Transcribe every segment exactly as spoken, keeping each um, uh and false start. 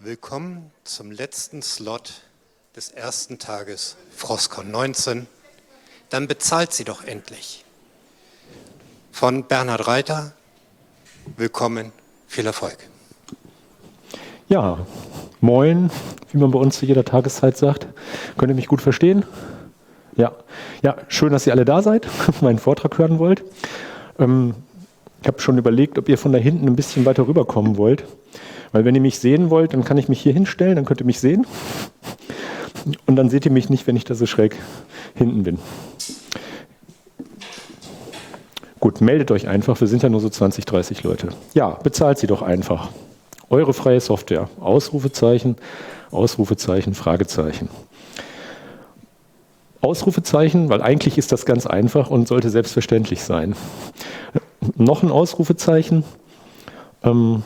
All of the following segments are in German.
Willkommen zum letzten Slot des ersten Tages Frostcon neunzehn. Dann bezahlt sie doch endlich. Von Bernhard Reiter. Willkommen, viel Erfolg. Ja, moin, wie man bei uns zu jeder Tageszeit sagt. Könnt ihr mich gut verstehen? Ja, ja, schön, dass ihr alle da seid, meinen Vortrag hören wollt. Ähm, ich habe schon überlegt, ob ihr von da hinten ein bisschen weiter rüberkommen wollt. Weil wenn ihr mich sehen wollt, dann kann ich mich hier hinstellen, dann könnt ihr mich sehen. Und dann seht ihr mich nicht, wenn ich da so schräg hinten bin. Gut, meldet euch einfach, wir sind ja nur so zwanzig, dreißig Leute. Ja, bezahlt sie doch einfach. Eure freie Software. Ausrufezeichen, Ausrufezeichen, Fragezeichen. Ausrufezeichen, weil eigentlich ist das ganz einfach und sollte selbstverständlich sein. Noch ein Ausrufezeichen. Ähm,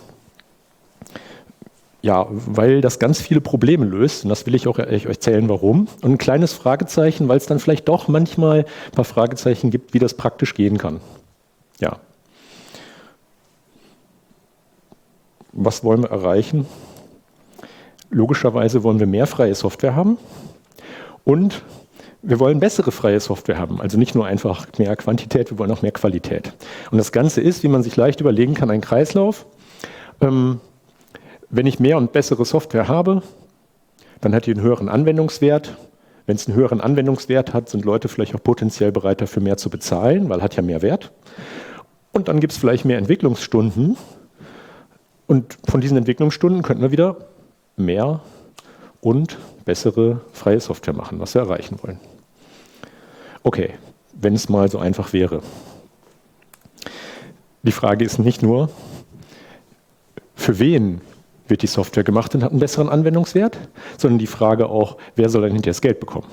Ja, weil das ganz viele Probleme löst und das will ich auch euch erzählen, warum. Und ein kleines Fragezeichen, weil es dann vielleicht doch manchmal ein paar Fragezeichen gibt, wie das praktisch gehen kann. Ja. Was wollen wir erreichen? Logischerweise wollen wir mehr freie Software haben und wir wollen bessere freie Software haben. Also nicht nur einfach mehr Quantität, wir wollen auch mehr Qualität. Und das Ganze ist, wie man sich leicht überlegen kann, ein Kreislauf. Ähm, Wenn ich mehr und bessere Software habe, dann hat die einen höheren Anwendungswert. Wenn es einen höheren Anwendungswert hat, sind Leute vielleicht auch potenziell bereit dafür mehr zu bezahlen, weil hat ja mehr Wert. Und dann gibt es vielleicht mehr Entwicklungsstunden. Und von diesen Entwicklungsstunden könnten wir wieder mehr und bessere freie Software machen, was wir erreichen wollen. Okay, wenn es mal so einfach wäre. Die Frage ist nicht nur, für wen wird die Software gemacht und hat einen besseren Anwendungswert, sondern die Frage auch, wer soll dann hinterher das Geld bekommen?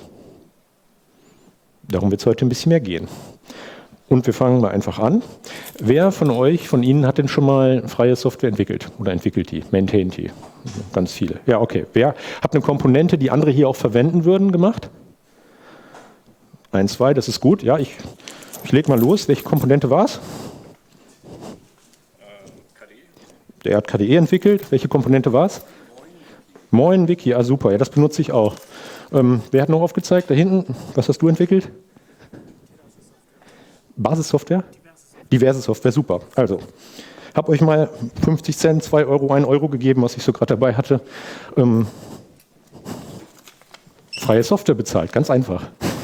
Darum wird es heute ein bisschen mehr gehen. Und wir fangen mal einfach an. Wer von euch, von Ihnen hat denn schon mal freie Software entwickelt oder entwickelt die, maintaint die? Ganz viele. Ja, okay. Wer hat eine Komponente, die andere hier auch verwenden würden, gemacht? Eins, zwei, das ist gut. Ja, ich, ich lege mal los. Welche Komponente war es? Der hat K D E entwickelt. Welche Komponente war es? Moin Wiki, ah super, ja, das benutze ich auch. Ähm, wer hat noch aufgezeigt? Da hinten, was hast du entwickelt? Basissoftware? Diverse Software, super. Also, habe euch mal fünfzig Cent, zwei Euro, ein Euro gegeben, was ich so gerade dabei hatte. Ähm, freie Software bezahlt, ganz einfach.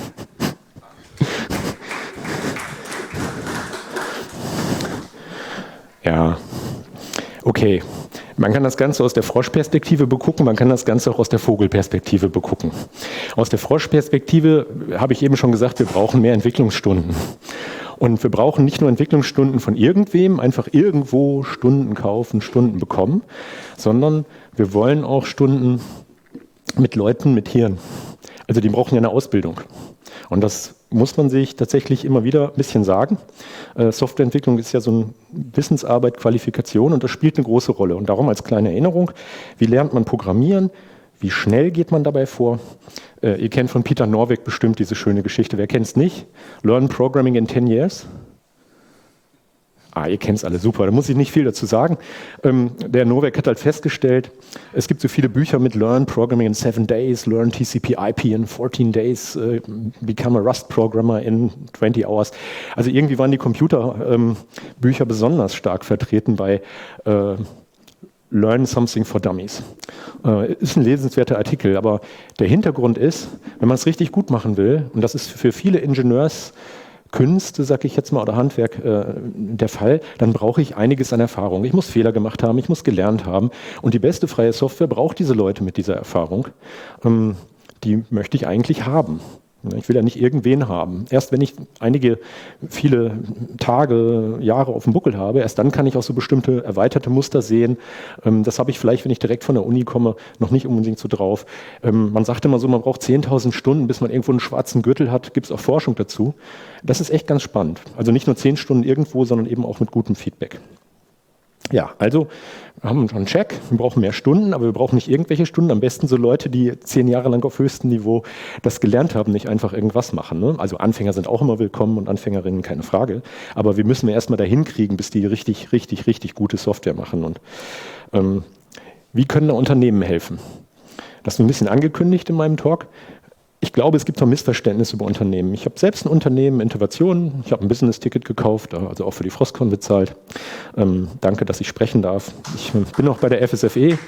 Ja. Okay, man kann das Ganze aus der Froschperspektive begucken, man kann das Ganze auch aus der Vogelperspektive begucken. Aus der Froschperspektive habe ich eben schon gesagt, wir brauchen mehr Entwicklungsstunden. Und wir brauchen nicht nur Entwicklungsstunden von irgendwem, einfach irgendwo Stunden kaufen, Stunden bekommen, sondern wir wollen auch Stunden mit Leuten mit Hirn. Also die brauchen ja eine Ausbildung. Und das muss man sich tatsächlich immer wieder ein bisschen sagen. Äh, Softwareentwicklung ist ja so eine Wissensarbeit, Qualifikation und das spielt eine große Rolle. Und darum als kleine Erinnerung, wie lernt man Programmieren? Wie schnell geht man dabei vor? Äh, ihr kennt von Peter Norvig bestimmt diese schöne Geschichte. Wer kennt es nicht? Learn Programming in ten years. Ah, ihr kennt es alle, super, da muss ich nicht viel dazu sagen. Ähm, der Norvig hat halt festgestellt, es gibt so viele Bücher mit Learn Programming in seven days, Learn T C P I P in fourteen days, äh, Become a Rust Programmer in twenty hours. Also irgendwie waren die Computerbücher ähm, besonders stark vertreten bei äh, Learn Something for Dummies. Äh, ist ein lesenswerter Artikel, aber der Hintergrund ist, wenn man es richtig gut machen will, und das ist für viele Ingenieurs Künste, sag ich jetzt mal, oder Handwerk äh, der Fall, dann brauche ich einiges an Erfahrung. Ich muss Fehler gemacht haben, ich muss gelernt haben. Und die beste freie Software braucht diese Leute mit dieser Erfahrung. Ähm, die möchte ich eigentlich haben. Ich will ja nicht irgendwen haben. Erst wenn ich einige, viele Tage, Jahre auf dem Buckel habe, erst dann kann ich auch so bestimmte erweiterte Muster sehen. Das habe ich vielleicht, wenn ich direkt von der Uni komme, noch nicht unbedingt so drauf. Man sagt immer so, man braucht zehntausend Stunden, bis man irgendwo einen schwarzen Gürtel hat. Gibt es auch Forschung dazu. Das ist echt ganz spannend. Also nicht nur zehn Stunden irgendwo, sondern eben auch mit gutem Feedback. Ja, also wir haben schon einen Check, wir brauchen mehr Stunden, aber wir brauchen nicht irgendwelche Stunden, am besten so Leute, die zehn Jahre lang auf höchstem Niveau das gelernt haben, nicht einfach irgendwas machen. Ne? Also Anfänger sind auch immer willkommen und Anfängerinnen, keine Frage, aber wir müssen erstmal dahin kriegen, bis die richtig, richtig, richtig gute Software machen. Und ähm, Wie können da Unternehmen helfen? Das ist ein bisschen angekündigt in meinem Talk. Ich glaube, es gibt noch Missverständnisse über Unternehmen. Ich habe selbst ein Unternehmen, Innovation. Ich habe ein Business-Ticket gekauft, also auch für die Frostcon bezahlt. Ähm, danke, dass ich sprechen darf. Ich bin auch bei der F S F E.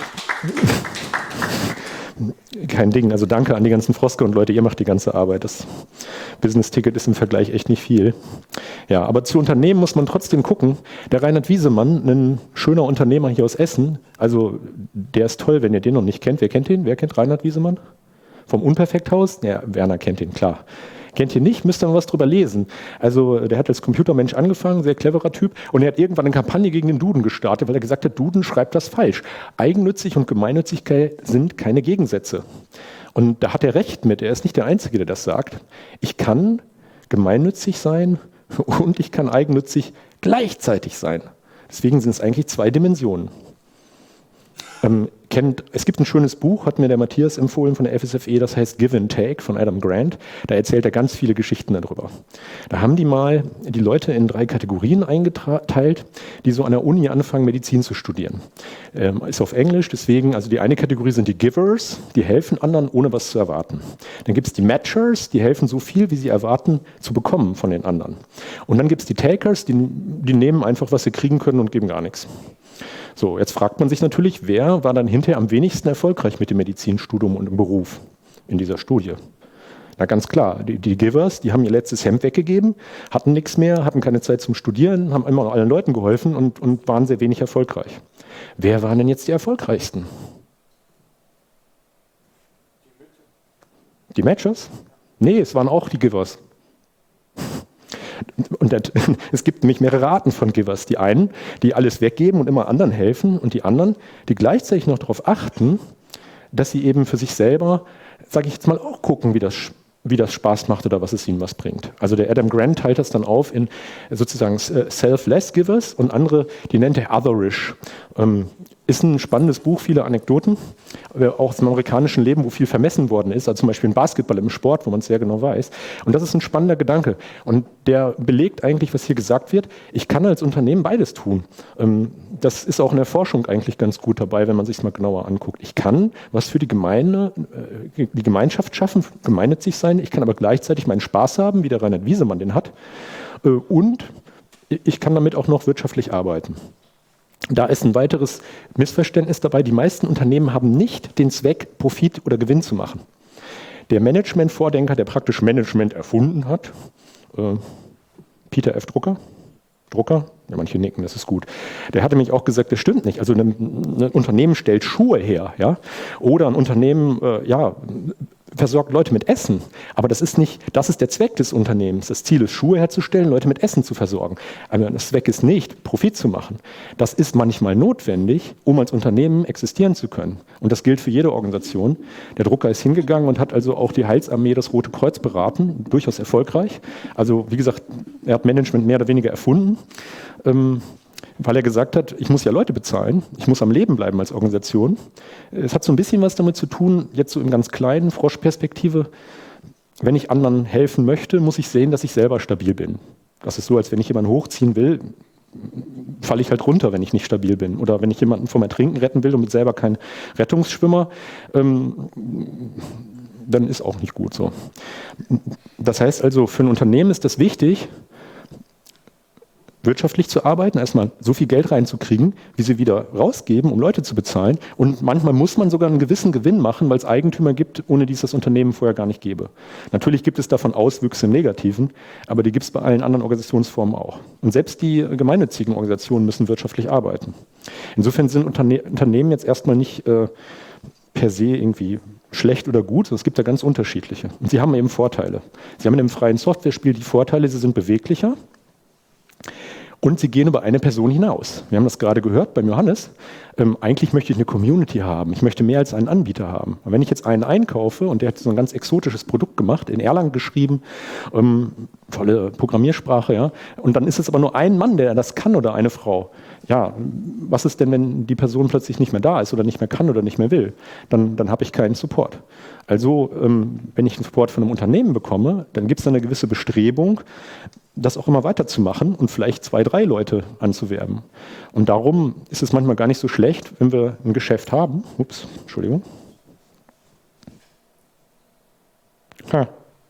Kein Ding. Also danke an die ganzen Frostcon-Leute. Ihr macht die ganze Arbeit. Das Business-Ticket ist im Vergleich echt nicht viel. Ja, aber zu Unternehmen muss man trotzdem gucken. Der Reinhard Wiesemann, ein schöner Unternehmer hier aus Essen, also der ist toll, wenn ihr den noch nicht kennt. Wer kennt den? Wer kennt Reinhard Wiesemann? Vom Unperfekthaus? Ja, Werner kennt ihn, klar. Kennt ihr nicht, müsst ihr mal was drüber lesen. Also der hat als Computermensch angefangen, sehr cleverer Typ, und er hat irgendwann eine Kampagne gegen den Duden gestartet, weil er gesagt hat, Duden schreibt das falsch. Eigennützig und Gemeinnützigkeit sind keine Gegensätze. Und da hat er recht mit, er ist nicht der Einzige, der das sagt. Ich kann gemeinnützig sein und ich kann eigennützig gleichzeitig sein. Deswegen sind es eigentlich zwei Dimensionen. Ähm, kennt, es gibt ein schönes Buch, hat mir der Matthias empfohlen von der F S F E, das heißt Give and Take von Adam Grant. Da erzählt er ganz viele Geschichten darüber. Da haben die mal die Leute in drei Kategorien eingeteilt, die so an der Uni anfangen, Medizin zu studieren. Ähm, ist auf Englisch, deswegen, also die eine Kategorie sind die Givers, die helfen anderen, ohne was zu erwarten. Dann gibt es die Matchers, die helfen so viel, wie sie erwarten, zu bekommen von den anderen. Und dann gibt es die Takers, die, die nehmen einfach, was sie kriegen können und geben gar nichts. So, jetzt fragt man sich natürlich, wer war dann hinterher am wenigsten erfolgreich mit dem Medizinstudium und im Beruf in dieser Studie? Na ganz klar, die, die Givers, die haben ihr letztes Hemd weggegeben, hatten nichts mehr, hatten keine Zeit zum Studieren, haben immer allen Leuten geholfen und, und waren sehr wenig erfolgreich. Wer waren denn jetzt die erfolgreichsten? Die Matchers? Nee, es waren auch die Givers. Und es gibt nämlich mehrere Arten von Givers. Die einen, die alles weggeben und immer anderen helfen, und die anderen, die gleichzeitig noch darauf achten, dass sie eben für sich selber, sage ich jetzt mal, auch gucken, wie das, wie das Spaß macht oder was es ihnen was bringt. Also der Adam Grant teilt das dann auf in sozusagen Selfless Givers und andere, die nennt er Otherish. Ähm, Ist ein spannendes Buch, viele Anekdoten, auch aus dem amerikanischen Leben, wo viel vermessen worden ist, also zum Beispiel im Basketball, im Sport, wo man es sehr genau weiß. Und das ist ein spannender Gedanke. Und der belegt eigentlich, was hier gesagt wird. Ich kann als Unternehmen beides tun. Das ist auch in der Forschung eigentlich ganz gut dabei, wenn man sich es mal genauer anguckt. Ich kann was für die Gemeinde, die Gemeinschaft schaffen, gemeinnützig sein. Ich kann aber gleichzeitig meinen Spaß haben, wie der Reinhard Wiesemann den hat. Und ich kann damit auch noch wirtschaftlich arbeiten. Da ist ein weiteres Missverständnis dabei. Die meisten Unternehmen haben nicht den Zweck, Profit oder Gewinn zu machen. Der Management-Vordenker, der praktisch Management erfunden hat, äh, Peter F. Drucker, Drucker, ja, manche nicken, das ist gut. Der hatte mich auch gesagt, das stimmt nicht. Also ein, ein Unternehmen stellt Schuhe her, ja, oder ein Unternehmen, äh, ja, versorgt Leute mit Essen. Aber das ist nicht, das ist der Zweck des Unternehmens. Das Ziel ist, Schuhe herzustellen, Leute mit Essen zu versorgen. Aber das Zweck ist nicht, Profit zu machen. Das ist manchmal notwendig, um als Unternehmen existieren zu können. Und das gilt für jede Organisation. Der Drucker ist hingegangen und hat also auch die Heilsarmee, das Rote Kreuz beraten, durchaus erfolgreich. Also wie gesagt, er hat Management mehr oder weniger erfunden. Ähm, weil er gesagt hat, ich muss ja Leute bezahlen, ich muss am Leben bleiben als Organisation. Es hat so ein bisschen was damit zu tun, jetzt so in ganz kleinen Froschperspektive, wenn ich anderen helfen möchte, muss ich sehen, dass ich selber stabil bin. Das ist so, als wenn ich jemanden hochziehen will, falle ich halt runter, wenn ich nicht stabil bin. Oder wenn ich jemanden vom Ertrinken retten will und bin selber kein Rettungsschwimmer, ähm, dann ist auch nicht gut so. Das heißt also, für ein Unternehmen ist das wichtig, wirtschaftlich zu arbeiten, erstmal so viel Geld reinzukriegen, wie sie wieder rausgeben, um Leute zu bezahlen. Und manchmal muss man sogar einen gewissen Gewinn machen, weil es Eigentümer gibt, ohne die es das Unternehmen vorher gar nicht gäbe. Natürlich gibt es davon Auswüchse im Negativen, aber die gibt es bei allen anderen Organisationsformen auch. Und selbst die gemeinnützigen Organisationen müssen wirtschaftlich arbeiten. Insofern sind Unterne- Unternehmen jetzt erstmal nicht äh, per se irgendwie schlecht oder gut, es gibt da ganz unterschiedliche. Und sie haben eben Vorteile. Sie haben in einem freien Softwarespiel die Vorteile, sie sind beweglicher. Und sie gehen über eine Person hinaus. Wir haben das gerade gehört beim Johannes. Ähm, eigentlich möchte ich eine Community haben. Ich möchte mehr als einen Anbieter haben. Und wenn ich jetzt einen einkaufe und der hat so ein ganz exotisches Produkt gemacht, in Erlang geschrieben, ähm, tolle Programmiersprache, ja, und dann ist es aber nur ein Mann, der das kann oder eine Frau. Ja, was ist denn, wenn die Person plötzlich nicht mehr da ist oder nicht mehr kann oder nicht mehr will? Dann, dann habe ich keinen Support. Also ähm, wenn ich einen Support von einem Unternehmen bekomme, dann gibt es eine gewisse Bestrebung, das auch immer weiterzumachen und vielleicht zwei, drei Leute anzuwerben. Und darum ist es manchmal gar nicht so schlecht, wenn wir ein Geschäft haben. Ups, Entschuldigung. Ha.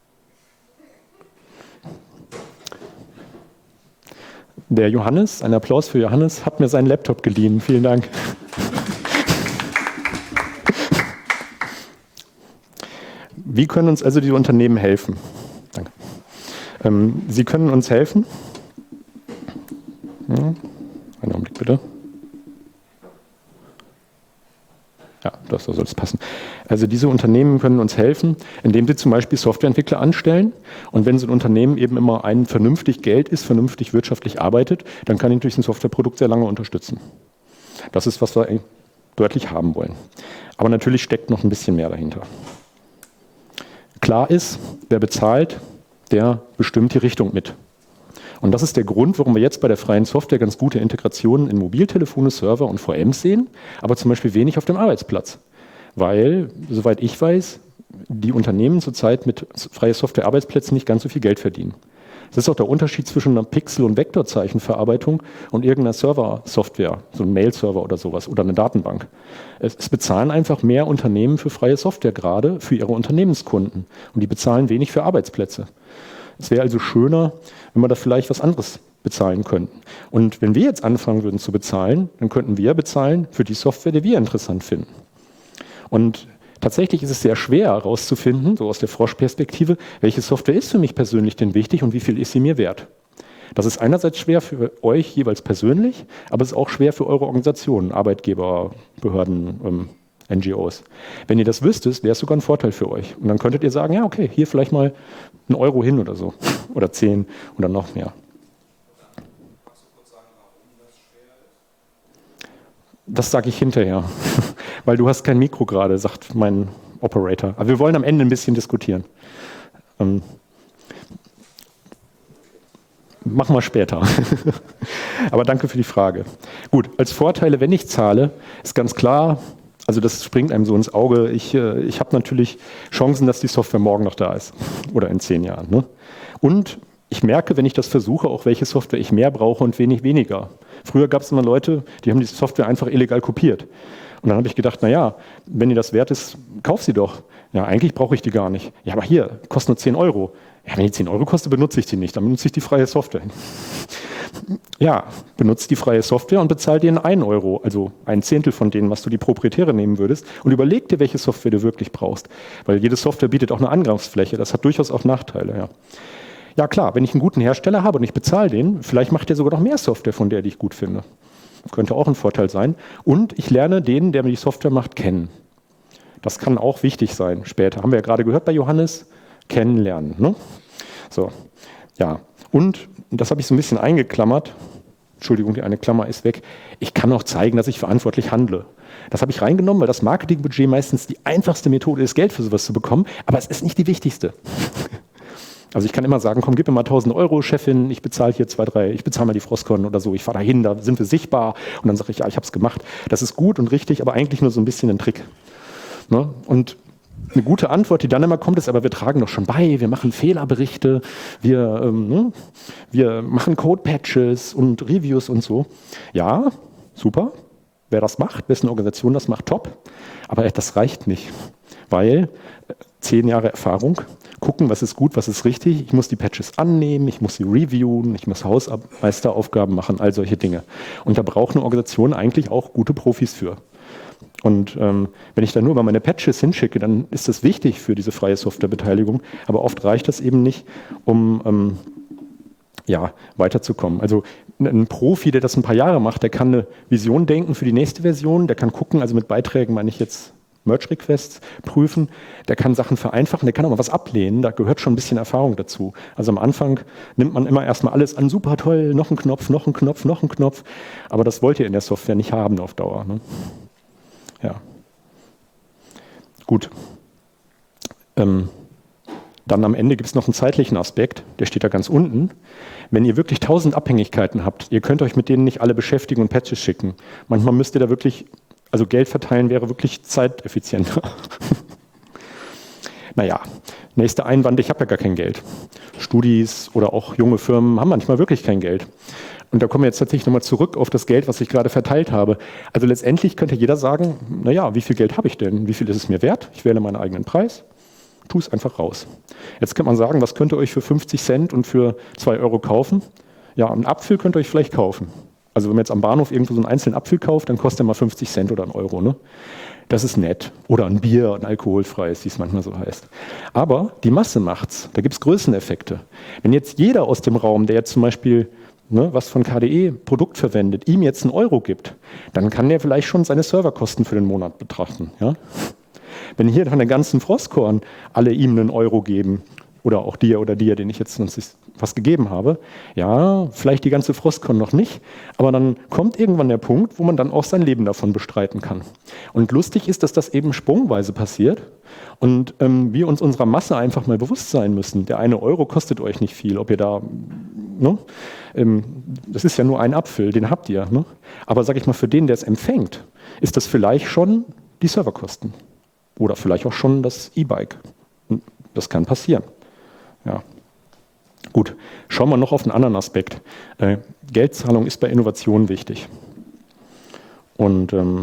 Der Johannes, ein Applaus für Johannes, hat mir seinen Laptop geliehen. Vielen Dank. Wie können uns also die Unternehmen helfen? Danke. Ähm, Sie können uns helfen. Ja, einen Augenblick bitte. Ja, das soll es passen. Also diese Unternehmen können uns helfen, indem sie zum Beispiel Softwareentwickler anstellen. Und wenn so ein Unternehmen eben immer ein vernünftig Geld ist, vernünftig wirtschaftlich arbeitet, dann kann ich durch ein Softwareprodukt sehr lange unterstützen. Das ist, was wir deutlich haben wollen. Aber natürlich steckt noch ein bisschen mehr dahinter. Klar ist, wer bezahlt, der bestimmt die Richtung mit. Und das ist der Grund, warum wir jetzt bei der freien Software ganz gute Integrationen in Mobiltelefone, Server und V Ms sehen, aber zum Beispiel wenig auf dem Arbeitsplatz. Weil, soweit ich weiß, die Unternehmen zurzeit mit freier Software-Arbeitsplätzen nicht ganz so viel Geld verdienen. Das ist auch der Unterschied zwischen einer Pixel- und Vektorzeichenverarbeitung und irgendeiner Server-Software, so ein Mail-Server oder sowas oder eine Datenbank. Es, es bezahlen einfach mehr Unternehmen für freie Software gerade für ihre Unternehmenskunden und die bezahlen wenig für Arbeitsplätze. Es wäre also schöner, wenn wir da vielleicht was anderes bezahlen könnten. Und wenn wir jetzt anfangen würden zu bezahlen, dann könnten wir bezahlen für die Software, die wir interessant finden. Und tatsächlich ist es sehr schwer herauszufinden, so aus der Frosch-Perspektive, welche Software ist für mich persönlich denn wichtig und wie viel ist sie mir wert. Das ist einerseits schwer für euch jeweils persönlich, aber es ist auch schwer für eure Organisationen, Arbeitgeber, Behörden, ähm, N G Os. Wenn ihr das wüsstet, wäre es sogar ein Vorteil für euch. Und dann könntet ihr sagen, ja okay, hier vielleicht mal einen Euro hin oder so. Oder zehn oder noch mehr. Das sage ich hinterher, weil du hast kein Mikro gerade, sagt mein Operator. Aber wir wollen am Ende ein bisschen diskutieren. Ähm, machen wir später. Aber danke für die Frage. Gut, als Vorteile, wenn ich zahle, ist ganz klar, also das springt einem so ins Auge, ich, äh, ich habe natürlich Chancen, dass die Software morgen noch da ist oder in zehn Jahren. Ne? Und ich merke, wenn ich das versuche, auch welche Software ich mehr brauche und wenig weniger. Früher gab es immer Leute, die haben diese Software einfach illegal kopiert. Und dann habe ich gedacht, naja, wenn ihr das wert ist, kauf sie doch. Ja, eigentlich brauche ich die gar nicht. Ja, aber hier, kostet nur zehn Euro. Ja, wenn die zehn Euro kostet, benutze ich die nicht. Dann benutze ich die freie Software. Ja, benutze die freie Software und bezahl dir einen Euro, also ein Zehntel von denen, was du die proprietäre nehmen würdest. Und überleg dir, welche Software du wirklich brauchst. Weil jede Software bietet auch eine Angriffsfläche. Das hat durchaus auch Nachteile, ja. Ja klar, wenn ich einen guten Hersteller habe und ich bezahle den, vielleicht macht der sogar noch mehr Software von der, die ich gut finde. Das könnte auch ein Vorteil sein. Und ich lerne den, der mir die Software macht, kennen. Das kann auch wichtig sein später. Haben wir ja gerade gehört bei Johannes, kennenlernen. Ne? So, ja. Und, das habe ich so ein bisschen eingeklammert, Entschuldigung, die eine Klammer ist weg, ich kann auch zeigen, dass ich verantwortlich handle. Das habe ich reingenommen, weil das Marketingbudget meistens die einfachste Methode ist, Geld für sowas zu bekommen, aber es ist nicht die wichtigste. Also ich kann immer sagen, komm, gib mir mal tausend Euro, Chefin, ich bezahle hier zwei, drei, ich bezahle mal die Frostcon oder so, ich fahre da hin, da sind wir sichtbar und dann sage ich, ja, ich habe es gemacht. Das ist gut und richtig, aber eigentlich nur so ein bisschen ein Trick. Ne? Und eine gute Antwort, die dann immer kommt, ist, aber wir tragen doch schon bei, wir machen Fehlerberichte, wir, ähm, ne? wir machen Code-Patches und Reviews und so. Ja, super, wer das macht, wessen Organisation das macht, top, aber das reicht nicht, weil zehn Jahre Erfahrung, gucken, was ist gut, was ist richtig. Ich muss die Patches annehmen, ich muss sie reviewen, ich muss Hausmeisteraufgaben machen, all solche Dinge. Und da braucht eine Organisation eigentlich auch gute Profis für. Und ähm, wenn ich da nur mal meine Patches hinschicke, dann ist das wichtig für diese freie Softwarebeteiligung, aber oft reicht das eben nicht, um ähm, ja, weiterzukommen. Also ein Profi, der das ein paar Jahre macht, der kann eine Vision denken für die nächste Version, der kann gucken, also mit Beiträgen meine ich jetzt Merge-Requests prüfen, der kann Sachen vereinfachen, der kann auch mal was ablehnen, da gehört schon ein bisschen Erfahrung dazu. Also am Anfang nimmt man immer erstmal alles an, super toll, noch ein Knopf, noch ein Knopf, noch ein Knopf, aber das wollt ihr in der Software nicht haben auf Dauer. Ne? Ja. Gut. Ähm, dann am Ende gibt es noch einen zeitlichen Aspekt, der steht da ganz unten. Wenn ihr wirklich tausend Abhängigkeiten habt, ihr könnt euch mit denen nicht alle beschäftigen und Patches schicken. Manchmal müsst ihr da wirklich Also Geld verteilen wäre wirklich zeiteffizienter. Naja, nächster Einwand, ich habe ja gar kein Geld. Studis oder auch junge Firmen haben manchmal wirklich kein Geld. Und da kommen wir jetzt tatsächlich nochmal zurück auf das Geld, was ich gerade verteilt habe. Also letztendlich könnte jeder sagen, naja, wie viel Geld habe ich denn? Wie viel ist es mir wert? Ich wähle meinen eigenen Preis, tue es einfach raus. Jetzt kann man sagen, was könnt ihr euch für fünfzig Cent und für zwei Euro kaufen? Ja, einen Apfel könnt ihr euch vielleicht kaufen. Also wenn man jetzt am Bahnhof irgendwo so einen einzelnen Apfel kauft, dann kostet er mal fünfzig Cent oder einen Euro. Ne? Das ist nett. Oder ein Bier, ein alkoholfreies, wie es manchmal so heißt. Aber die Masse macht's. Da gibt es Größeneffekte. Wenn jetzt jeder aus dem Raum, der jetzt zum Beispiel ne, was von K D E Produkt verwendet, ihm jetzt einen Euro gibt, dann kann der vielleicht schon seine Serverkosten für den Monat betrachten. Ja? Wenn hier von der ganzen Frostkorn alle ihm einen Euro geben, oder auch dir oder dir, den ich jetzt was gegeben habe, ja, vielleicht die ganze Frostkorn noch nicht, aber dann kommt irgendwann der Punkt, wo man dann auch sein Leben davon bestreiten kann. Und lustig ist, dass das eben sprungweise passiert und ähm, wir uns unserer Masse einfach mal bewusst sein müssen. Der eine Euro kostet euch nicht viel, ob ihr da, ne, ähm, das ist ja nur ein Apfel, den habt ihr, ne? Aber sag ich mal, für den, der es empfängt, ist das vielleicht schon die Serverkosten oder vielleicht auch schon das E-Bike. Das kann passieren. Ja. Gut, schauen wir noch auf einen anderen Aspekt. Äh, Geldzahlung ist bei Innovationen wichtig. Und ähm,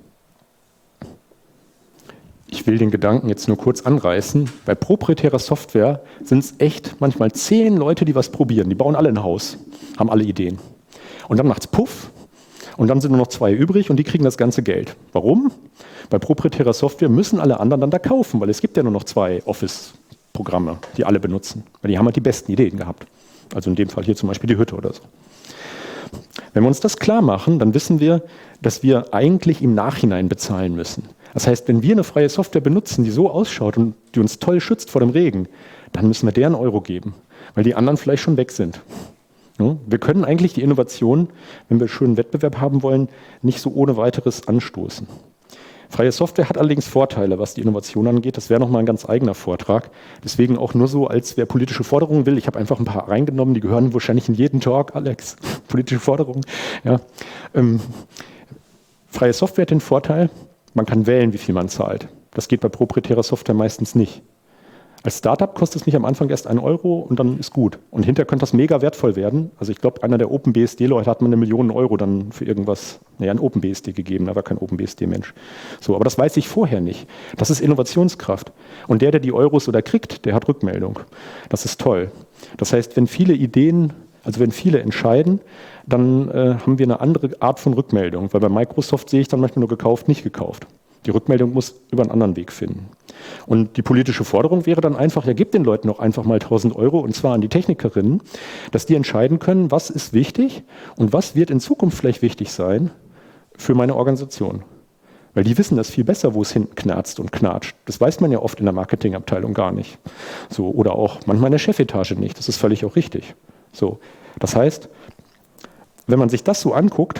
ich will den Gedanken jetzt nur kurz anreißen. Bei proprietärer Software sind es echt manchmal zehn Leute, die was probieren. Die bauen alle ein Haus, haben alle Ideen. Und dann macht's Puff und dann sind nur noch zwei übrig und die kriegen das ganze Geld. Warum? Bei proprietärer Software müssen alle anderen dann da kaufen, weil es gibt ja nur noch zwei Office Programme, die alle benutzen. Weil die haben halt die besten Ideen gehabt. Also in dem Fall hier zum Beispiel die Hütte oder so. Wenn wir uns das klar machen, dann wissen wir, dass wir eigentlich im Nachhinein bezahlen müssen. Das heißt, wenn wir eine freie Software benutzen, die so ausschaut und die uns toll schützt vor dem Regen, dann müssen wir der einen Euro geben, weil die anderen vielleicht schon weg sind. Ja, wir können eigentlich die Innovation, wenn wir einen schönen Wettbewerb haben wollen, nicht so ohne weiteres anstoßen. Freie Software hat allerdings Vorteile, was die Innovation angeht. Das wäre nochmal ein ganz eigener Vortrag. Deswegen auch nur so, als wer politische Forderungen will. Ich habe einfach ein paar reingenommen, die gehören wahrscheinlich in jeden Talk, Alex. Politische Forderungen. Ja. Ähm, freie Software hat den Vorteil, man kann wählen, wie viel man zahlt. Das geht bei proprietärer Software meistens nicht. Als Startup kostet es mich am Anfang erst einen Euro und dann ist gut. Und hinterher könnte das mega wertvoll werden. Also ich glaube, einer der OpenBSD-Leute hat mal eine Million Euro dann für irgendwas, naja, ein OpenBSD gegeben, da war kein OpenBSD-Mensch. So, aber das weiß ich vorher nicht. Das ist Innovationskraft. Und der, der die Euros oder kriegt, der hat Rückmeldung. Das ist toll. Das heißt, wenn viele Ideen, also wenn viele entscheiden, dann äh, haben wir eine andere Art von Rückmeldung. Weil bei Microsoft sehe ich dann manchmal nur gekauft, nicht gekauft. Die Rückmeldung muss über einen anderen Weg finden. Und die politische Forderung wäre dann einfach, ja, gebt den Leuten doch einfach mal tausend Euro, und zwar an die Technikerinnen, dass die entscheiden können, was ist wichtig und was wird in Zukunft vielleicht wichtig sein für meine Organisation. Weil die wissen das viel besser, wo es hinten knarzt und knatscht. Das weiß man ja oft in der Marketingabteilung gar nicht. So, oder auch manchmal in der Chefetage nicht. Das ist völlig auch richtig. So, das heißt, wenn man sich das so anguckt,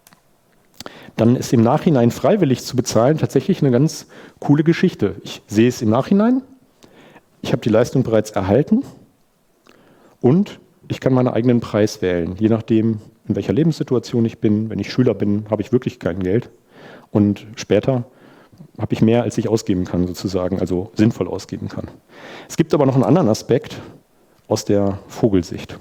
dann ist im Nachhinein freiwillig zu bezahlen tatsächlich eine ganz coole Geschichte. Ich sehe es im Nachhinein, ich habe die Leistung bereits erhalten und ich kann meinen eigenen Preis wählen, je nachdem, in welcher Lebenssituation ich bin. Wenn ich Schüler bin, habe ich wirklich kein Geld und später habe ich mehr, als ich ausgeben kann sozusagen, also sinnvoll ausgeben kann. Es gibt aber noch einen anderen Aspekt aus der Vogelsicht.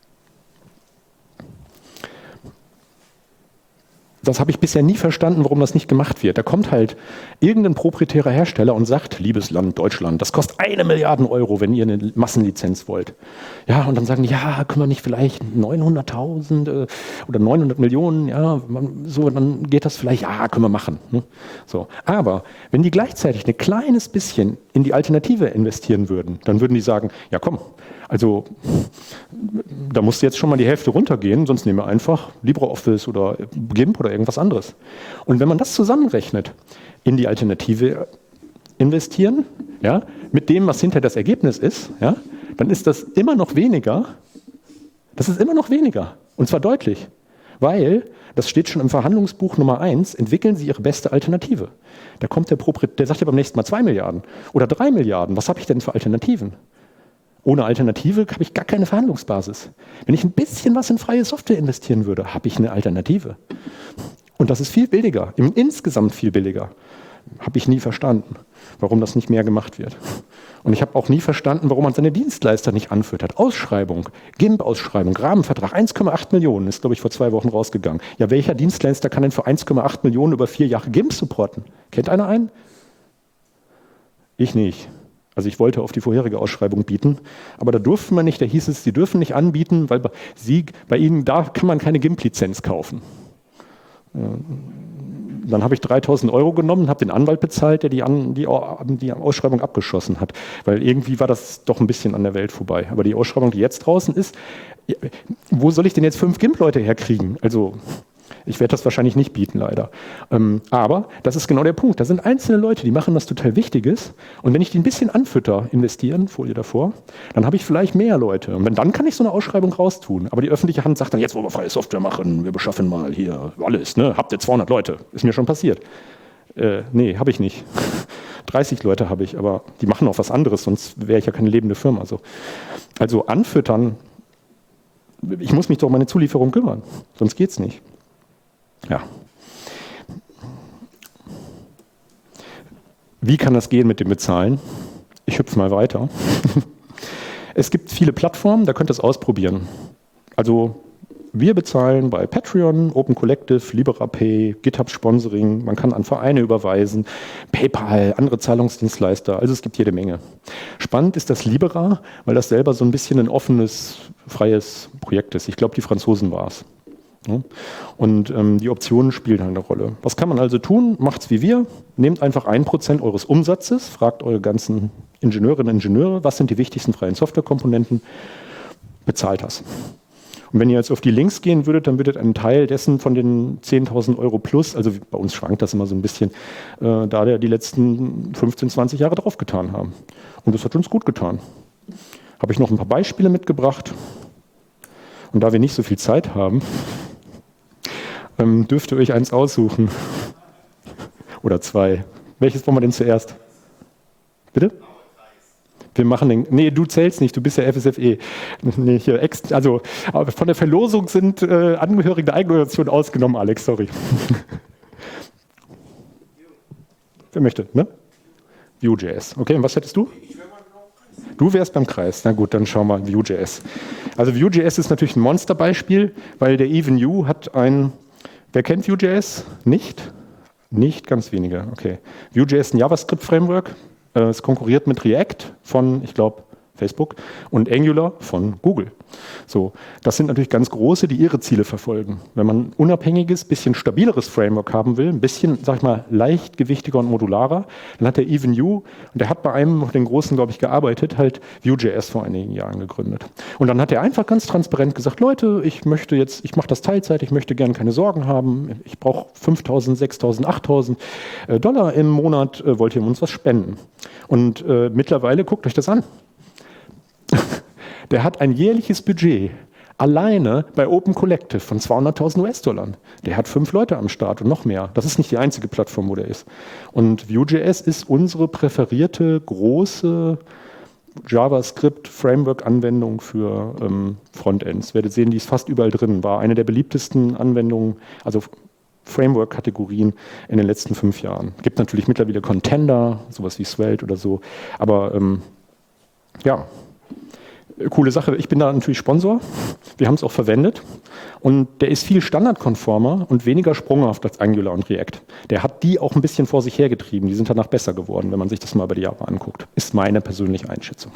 Das habe ich bisher nie verstanden, warum das nicht gemacht wird. Da kommt halt irgendein proprietärer Hersteller und sagt, liebes Land Deutschland, das kostet eine Milliarde Euro, wenn ihr eine Massenlizenz wollt. Ja, und dann sagen die, ja, können wir nicht vielleicht neunhunderttausend äh, oder neunhundert Millionen, ja, so, dann geht das vielleicht, ja, können wir machen. Ne? So. Aber wenn die gleichzeitig ein kleines bisschen in die Alternative investieren würden, dann würden die sagen, ja komm, also da musst du jetzt schon mal die Hälfte runtergehen, sonst nehmen wir einfach LibreOffice oder GIMP oder irgendwas anderes. Und wenn man das zusammenrechnet, in die Alternative investieren, ja, mit dem, was hinter das Ergebnis ist, ja, dann ist das immer noch weniger. Das ist immer noch weniger. Und zwar deutlich. Weil, das steht schon im Verhandlungsbuch Nummer eins, entwickeln Sie Ihre beste Alternative. Da kommt der Proprietär, der sagt ja beim nächsten Mal zwei Milliarden oder drei Milliarden. Was habe ich denn für Alternativen? Ohne Alternative habe ich gar keine Verhandlungsbasis. Wenn ich ein bisschen was in freie Software investieren würde, habe ich eine Alternative. Und das ist viel billiger, insgesamt viel billiger. Habe ich nie verstanden, warum das nicht mehr gemacht wird. Und ich habe auch nie verstanden, warum man seine Dienstleister nicht anfüttert. Ausschreibung, G I M P-Ausschreibung, Rahmenvertrag, eins Komma acht Millionen, ist, glaube ich, vor zwei Wochen rausgegangen. Ja, welcher Dienstleister kann denn für eins Komma acht Millionen über vier Jahre G I M P supporten? Kennt einer einen? Ich nicht. Also ich wollte auf die vorherige Ausschreibung bieten, aber da durften wir nicht, da hieß es, Sie dürfen nicht anbieten, weil bei, Sie, bei Ihnen, da kann man keine G I M P-Lizenz kaufen. Dann habe ich dreitausend Euro genommen, habe den Anwalt bezahlt, der die, an, die, die Ausschreibung abgeschossen hat. Weil irgendwie war das doch ein bisschen an der Welt vorbei. Aber die Ausschreibung, die jetzt draußen ist, wo soll ich denn jetzt fünf G I M P-Leute herkriegen? Also ich werde das wahrscheinlich nicht bieten, leider. Ähm, aber das ist genau der Punkt. Da sind einzelne Leute, die machen was total Wichtiges. Und wenn ich die ein bisschen anfütter, investieren, Folie davor, dann habe ich vielleicht mehr Leute. Und wenn, dann kann ich so eine Ausschreibung raustun. Aber die öffentliche Hand sagt dann, jetzt wollen wir freie Software machen, wir beschaffen mal hier alles. Ne? Habt ihr zweihundert Leute? Ist mir schon passiert. Äh, nee, habe ich nicht. dreißig Leute habe ich, aber die machen auch was anderes, sonst wäre ich ja keine lebende Firma. Also, also anfüttern, ich muss mich doch um meine Zulieferung kümmern, sonst geht es nicht. Ja. Wie kann das gehen mit dem Bezahlen? Ich hüpfe mal weiter. Es gibt viele Plattformen, da könnt ihr es ausprobieren. Also wir bezahlen bei Patreon, Open Collective, LiberaPay, GitHub Sponsoring, man kann an Vereine überweisen, PayPal, andere Zahlungsdienstleister, also es gibt jede Menge. Spannend ist das Libera, weil das selber so ein bisschen ein offenes, freies Projekt ist. Ich glaube, die Franzosen war es. Und ähm, die Optionen spielen halt eine Rolle. Was kann man also tun? Macht's wie wir. Nehmt einfach ein Prozent eures Umsatzes, fragt eure ganzen Ingenieurinnen und Ingenieure, was sind die wichtigsten freien Softwarekomponenten, bezahlt das. Und wenn ihr jetzt auf die Links gehen würdet, dann würdet ein Teil dessen von den zehntausend Euro plus, also bei uns schwankt das immer so ein bisschen, äh, da wir die letzten fünfzehn, zwanzig Jahre draufgetan haben. Und das hat uns gut getan. Habe ich noch ein paar Beispiele mitgebracht. Und da wir nicht so viel Zeit haben, ähm, dürft ihr euch eins aussuchen. Oder zwei. Welches wollen wir denn zuerst? Bitte? Wir machen den. Nee, du zählst nicht, du bist ja F S F E. Nee, hier, ex, also von der Verlosung sind äh, Angehörige der Eigenorganisation ausgenommen, Alex, sorry. Wer möchte, ne? Vue.js. Okay, und was hättest du? Du wärst beim Kreis. Na gut, dann schauen wir mal Vue.js. Also Vue.js ist natürlich ein Monsterbeispiel, weil der EvenU hat ein, wer kennt Vue.js? Nicht? Nicht ganz wenige, okay. Vue.js ist ein JavaScript-Framework. Es konkurriert mit React von, ich glaube, Facebook und Angular von Google. So, das sind natürlich ganz große, die ihre Ziele verfolgen. Wenn man ein unabhängiges, bisschen stabileres Framework haben will, ein bisschen, sag ich mal, leichtgewichtiger und modularer, dann hat der EvenU, und der hat bei einem von den Großen, glaube ich, gearbeitet, halt Vue.js vor einigen Jahren gegründet. Und dann hat er einfach ganz transparent gesagt, Leute, ich möchte jetzt, ich mache das Teilzeit, ich möchte gerne keine Sorgen haben, ich brauche fünftausend, sechstausend, achttausend Dollar im Monat, äh, wollt ihr uns was spenden? Und äh, mittlerweile, guckt euch das an. Der hat ein jährliches Budget alleine bei Open Collective von zweihunderttausend U S-Dollar. Der hat fünf Leute am Start und noch mehr. Das ist nicht die einzige Plattform, wo der ist. Und Vue.js ist unsere präferierte große JavaScript-Framework-Anwendung für ähm, Frontends. Ihr werdet sehen, die ist fast überall drin. War eine der beliebtesten Anwendungen, also Framework-Kategorien in den letzten fünf Jahren. Gibt natürlich mittlerweile Contender, sowas wie Svelte oder so. Aber ähm, ja, coole Sache. Ich bin da natürlich Sponsor. Wir haben es auch verwendet. Und der ist viel standardkonformer und weniger sprunghaft als Angular und React. Der hat die auch ein bisschen vor sich hergetrieben. Die sind danach besser geworden, wenn man sich das mal bei der Java anguckt. Ist meine persönliche Einschätzung.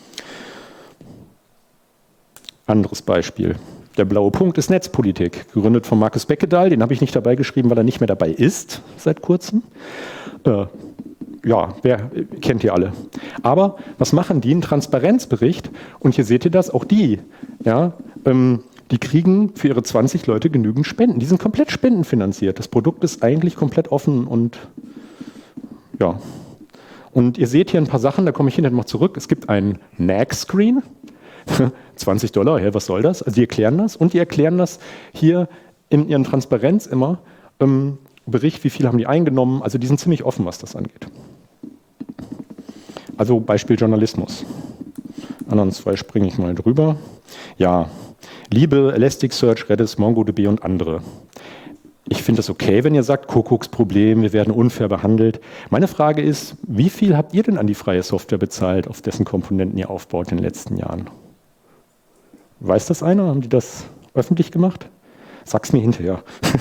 Anderes Beispiel. Der blaue Punkt ist Netzpolitik, gegründet von Markus Beckedahl. Den habe ich nicht dabei geschrieben, weil er nicht mehr dabei ist seit kurzem. Äh, Ja, wer kennt ihr alle. Aber was machen die? Ein Transparenzbericht. Und hier seht ihr das, auch die, ja, ähm, die kriegen für ihre zwanzig Leute genügend Spenden. Die sind komplett spendenfinanziert. Das Produkt ist eigentlich komplett offen und ja. Und ihr seht hier ein paar Sachen, da komme ich hinterher noch zurück. Es gibt einen N A C-Screen. zwanzig Dollar, ja, was soll das? Also die erklären das und die erklären das hier in ihren Transparenz immer. Ähm, Bericht, wie viel haben die eingenommen. Also die sind ziemlich offen, was das angeht. Also Beispiel Journalismus. Anderen zwei springe ich mal drüber. Ja, liebe Elasticsearch, Redis, MongoDB und andere. ich finde es okay, wenn ihr sagt, Kuckucksproblem, wir werden unfair behandelt. Meine Frage ist, wie viel habt ihr denn an die freie Software bezahlt, auf dessen Komponenten ihr aufbaut in den letzten Jahren? Weiß das einer? Haben die das öffentlich gemacht? Sag's mir hinterher.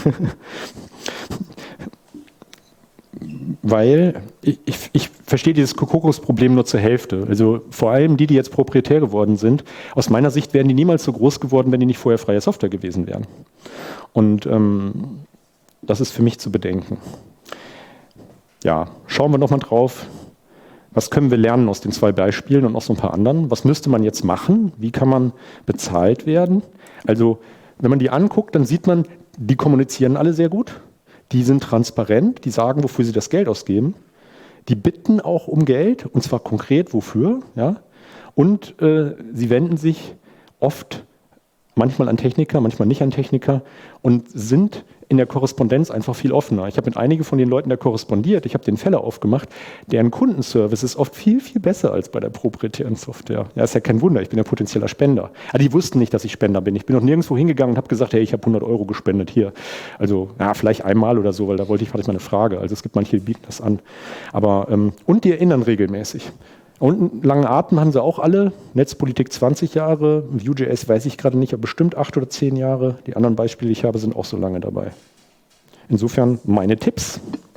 Weil ich, ich, ich verstehe dieses Kuckucksproblem nur zur Hälfte. Also vor allem die, die jetzt proprietär geworden sind, aus meiner Sicht wären die niemals so groß geworden, wenn die nicht vorher freie Software gewesen wären. Und ähm, das ist für mich zu bedenken. Ja, schauen wir nochmal drauf. Was können wir lernen aus den zwei Beispielen und auch so ein paar anderen? Was müsste man jetzt machen? Wie kann man bezahlt werden? Also, wenn man die anguckt, dann sieht man, die kommunizieren alle sehr gut. Die sind transparent, die sagen, wofür sie das Geld ausgeben. Die bitten auch um Geld, und zwar konkret wofür. Ja? Und äh, sie wenden sich oft manchmal an Techniker, manchmal nicht an Techniker und sind in der Korrespondenz einfach viel offener. Ich habe mit einigen von den Leuten da korrespondiert, ich habe den Fälle aufgemacht, deren Kundenservice ist oft viel, viel besser als bei der proprietären Software. Ja, ist ja kein Wunder, ich bin ja potenzieller Spender. Aber die wussten nicht, dass ich Spender bin. Ich bin noch nirgendwo hingegangen und habe gesagt, hey, ich habe hundert Euro gespendet hier. Also, ja, vielleicht einmal oder so, weil da wollte ich, hatte ich mal eine Frage. Also es gibt manche, die bieten das an. Aber, ähm, und die erinnern regelmäßig. Und einen langen Atem haben sie auch alle. Netzpolitik zwanzig Jahre, Vue.js weiß ich gerade nicht, aber bestimmt acht oder zehn Jahre. Die anderen Beispiele, die ich habe, sind auch so lange dabei. Insofern meine Tipps.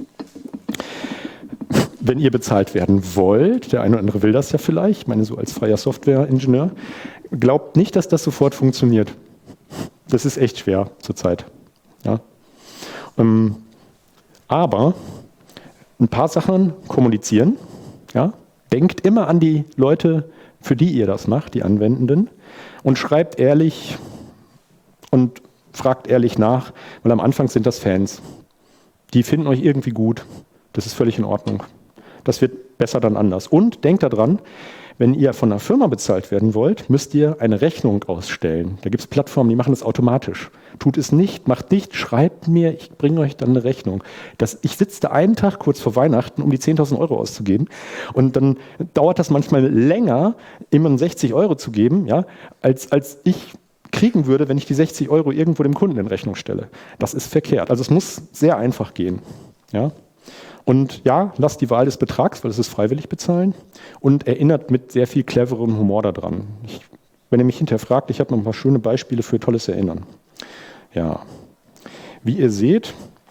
Wenn ihr bezahlt werden wollt, der eine oder andere will das ja vielleicht, ich meine so als freier Software-Ingenieur, glaubt nicht, dass das sofort funktioniert. Das ist echt schwer zurzeit. Ja. Ähm, aber ein paar Sachen kommunizieren, ja. Denkt immer an die Leute, für die ihr das macht, die Anwendenden, und schreibt ehrlich und fragt ehrlich nach, weil am Anfang sind das Fans. Die finden euch irgendwie gut. Das ist völlig in Ordnung. Das wird besser dann anders. Und denkt daran, wenn ihr von einer Firma bezahlt werden wollt, müsst ihr eine Rechnung ausstellen. Da gibt es Plattformen, die machen das automatisch. Tut es nicht, macht nicht, schreibt mir, ich bringe euch dann eine Rechnung. Das, ich sitze da einen Tag kurz vor Weihnachten, um die zehntausend Euro auszugeben. Und dann dauert das manchmal länger, immer sechzig Euro zu geben, ja, als, als ich kriegen würde, wenn ich die sechzig Euro irgendwo dem Kunden in Rechnung stelle. Das ist verkehrt. Also es muss sehr einfach gehen. Ja. Und ja, lasst die Wahl des Betrags, weil es ist freiwillig bezahlen, und erinnert mit sehr viel cleverem Humor daran. Ich, wenn ihr mich hinterher fragt, ich habe noch ein paar schöne Beispiele für tolles Erinnern. Ja, wie ihr seht,